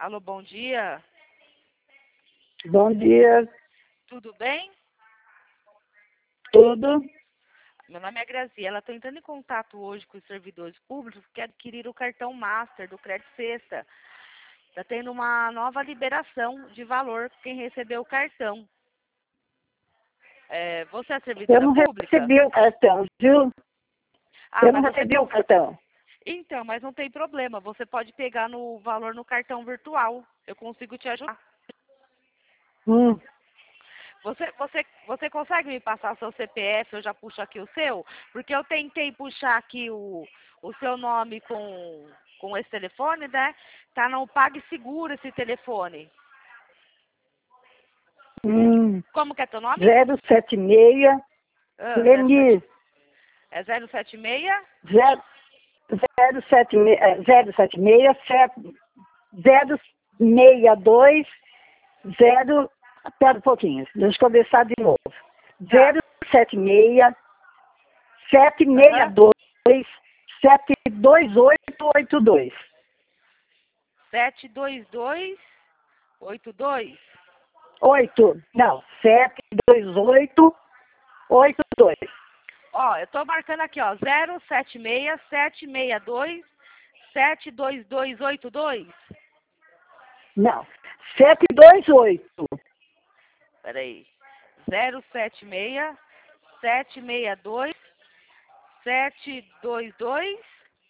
Alô, bom dia. Bom dia, Tudo bem? tudo. Meu nome é Graziela. Estou entrando em contato hoje com os servidores públicos que adquiriram o cartão Master do Crédito Sexta. Está tendo uma nova liberação de valor para quem recebeu o cartão. Você é Eu servidora não pública? recebi o cartão, viu? Ah, Eu não mas você... recebi o cartão. Então, mas não tem problema. Você pode pegar no valor no cartão virtual. Eu consigo te ajudar. Hum, Você consegue me passar seu CPF? Eu já puxo aqui o seu? Porque eu tentei puxar aqui o seu nome com esse telefone, né? Tá no PagSeguro esse telefone. hum, Como que é teu nome? 076, Ah, 07, Lenir, é 076? 076, 062, 0, espera um pouquinho, deixa eu começar de novo. Tá. 076, Aham. 762, 72882. 72282. 8, não, 72882. Ó, eu tô marcando aqui, ó, 076 762 72282. Não, 728. Peraí. 076 762 722.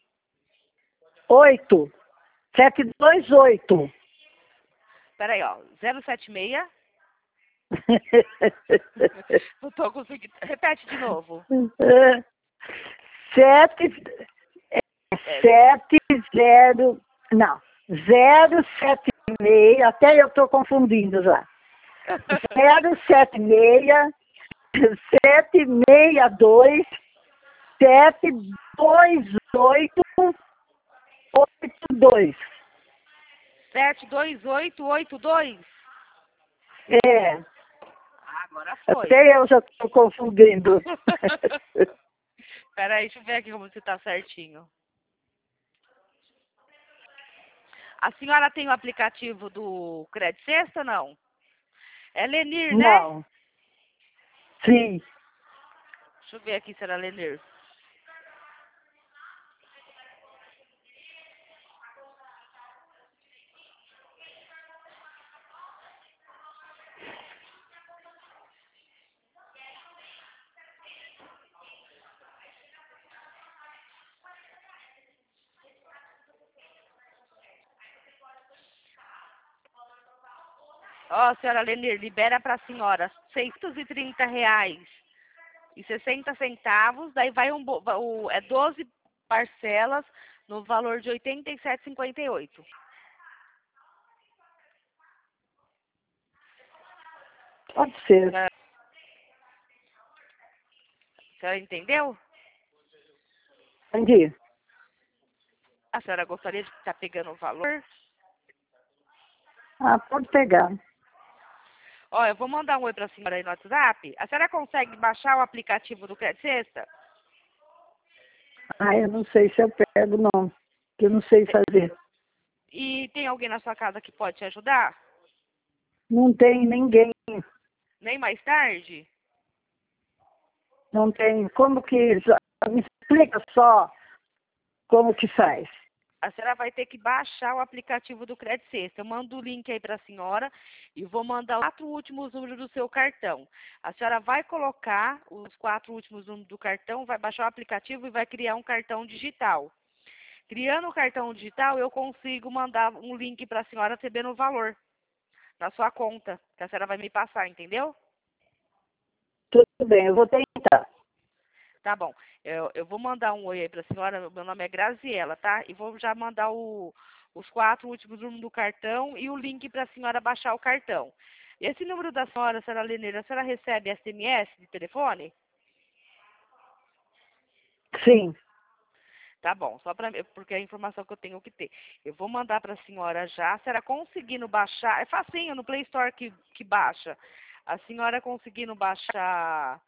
8. 728. Peraí, ó. 076. Não tô conseguindo. Repete de novo. 7, É, 70, não, 076, até eu estou confundindo já. 076, 762, 72882. 72882. É, Ah, agora foi. até eu já estou confundindo. Peraí, deixa eu ver aqui como você tá certinho. A senhora tem o aplicativo do Crédito Sexta ou não? É Lenir, né? Não, sim. Deixa eu ver aqui se era Lenir. Ó, senhora Lenir, libera para a senhora R$ 630 e 60 centavos, daí vai é 12 parcelas no valor de 87,58. Pode ser. A senhora entendeu? Entendi. A senhora gostaria de estar pegando o valor? Ah, pode pegar. Ó, eu vou mandar um oi para a senhora aí no WhatsApp. A senhora consegue baixar o aplicativo do Crédito Sexta? Ah, eu não sei se eu pego, não. Que eu não sei fazer. E tem alguém na sua casa que pode te ajudar? Não tem ninguém. Nem mais tarde? Não tem. Como que. Me explica só como que faz. A senhora vai ter que baixar o aplicativo do Crédito Sexta. Eu mando o link aí para a senhora e vou mandar os 4 últimos números do seu cartão. A senhora vai colocar os 4 últimos números do cartão, vai baixar o aplicativo e vai criar um cartão digital. Criando o cartão digital, eu consigo mandar um link para a senhora recebendo o valor na sua conta, que a senhora vai me passar, entendeu? Tudo bem, eu vou tentar. Tá bom. Eu vou mandar um oi aí para a senhora. Meu nome é Graziela, tá? E vou já mandar os 4 últimos números do cartão e o link para a senhora baixar o cartão. Esse número da senhora Leneira, a senhora recebe SMS de telefone? Sim. Tá bom, só para porque é a informação que eu tenho que ter. Eu vou mandar para a senhora já. A senhora conseguindo baixar, é facinho, no Play Store que baixa. A senhora conseguindo baixar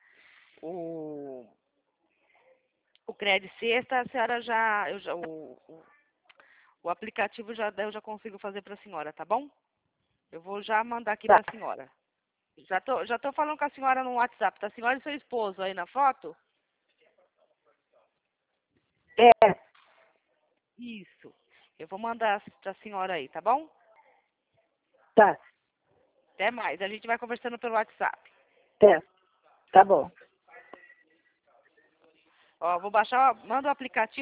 o Crédito Sexta, a senhora já, O aplicativo eu já consigo fazer para a senhora, tá bom? Eu vou já mandar aqui Tá. para a senhora. Já tô falando com a senhora no WhatsApp. Tá a senhora e seu esposo aí na foto? É, Isso. Eu vou mandar para a senhora aí, tá bom? tá. Até mais. A gente vai conversando pelo WhatsApp. É, tá bom. Ó, vou baixar, manda o aplicativo.